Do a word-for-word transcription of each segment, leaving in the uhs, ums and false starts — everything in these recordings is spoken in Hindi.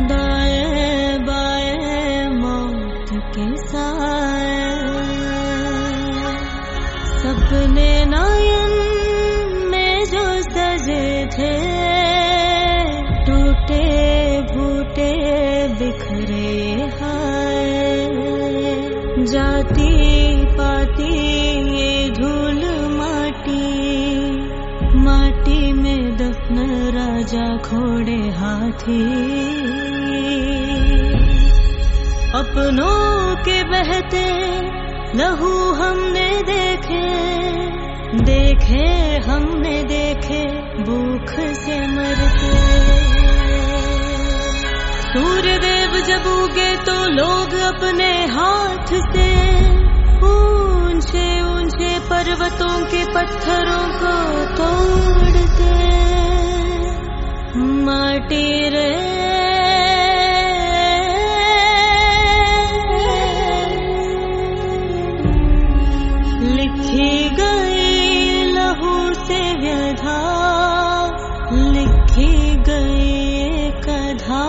दाएं बाएं मौत के साए, सपने नयन में जो सजे थे, टूटे फूटे बिखरे हाय। जाती पाती ये धूल माटी, माटी में दफन राजा घोड़े हाथी। अपनों के बहते लहू हमने देखे, देखे हमने देखे भूख से मरते। सूर्य देव जब उगे तो लोग अपने हाथ से ऊंचे ऊंचे पर्वतों के पत्थरों को तोड़ते। माटी रे लिखी गई लहू से व्यथा, लिखी गई कथा।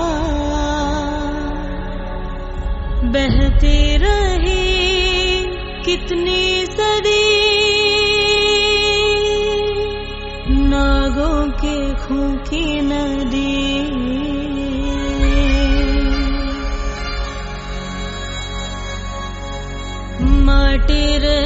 बहती रही कितनी सदी, नागों के खून की नदी। माटी रे